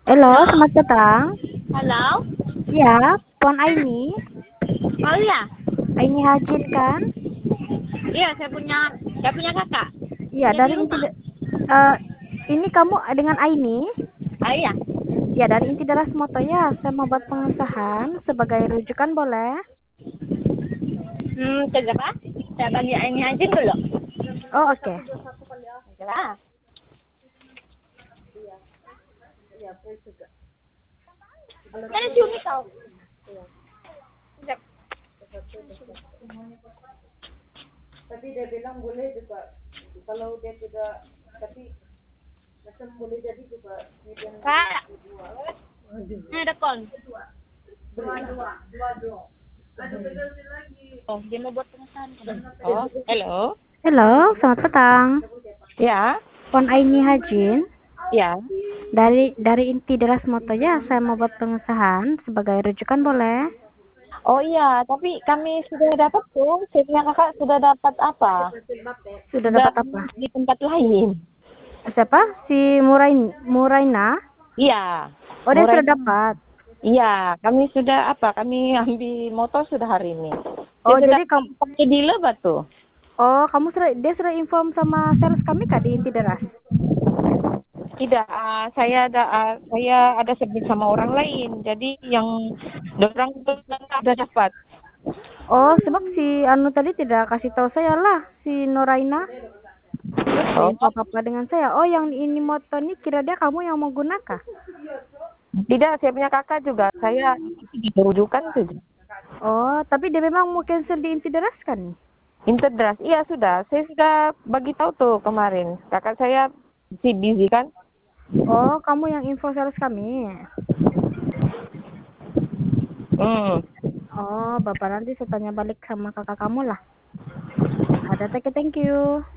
Halo, selamat datang. Halo? Ya, Pon Aini. Oh iya, Aini Hajin kan? iya saya punya kakak. Iya, Ada di dari Inti. rumah. eh, ini kamu dengan Aini? Ah iya. Ya, dari Inti Deras Moto ya. Saya mau buat pengesahan sebagai rujukan boleh? Kenapa? Saya bagi ini aja dulu. Oh, oke. Jelas. Kan cumi kau. Sekejap. Tapi dia bilang boleh juga kalau dia tidak, tapi macam boleh jadi juga dia Kak, ini ada kon. Oh, dia mau buat pengesahan. Oh, halo. Halo, selamat petang. Ya, Pon Aini Hajin. ya. Dari Inti Deras Moto ya. Saya mau buat pengesahan sebagai rujukan boleh? Oh iya, tapi kami sudah dapat tuh. Saya punya kakak sudah dapat apa? Sudah Sudah dapat apa? di tempat lain. Siapa? Si Muraina? Iya. Oh, dia Murai. sudah dapat. Iya, kami sudah apa? Kami ambil motor sudah hari ini. Dia Oh, sudah jadi kamu. pakai di Lebak tuh. Oh, dia sudah inform sama sales kami kak di Inti Deras? Tidak, saya ada sebut sama orang lain. Jadi yang orang sudah dapat. Oh, sebab si Anu tadi tidak kasih tahu saya lah, si Noraina. Terus tidak Oh, info apa-apa dengan saya. Oh, yang ini motor ini kira dia kamu yang mau gunakan? tidak, saya punya kakak juga. Saya dirujukan saja. Oh, tapi dia memang mau cancel di Inti Deras kan? Interdras, iya sudah. Saya sudah bagi tahu tuh kemarin. Kakak saya si busy kan. Oh, kamu yang info sales kami. Hmm. Oh, Bapak nanti saya tanya balik sama kakak kamu lah. Ada, thank you.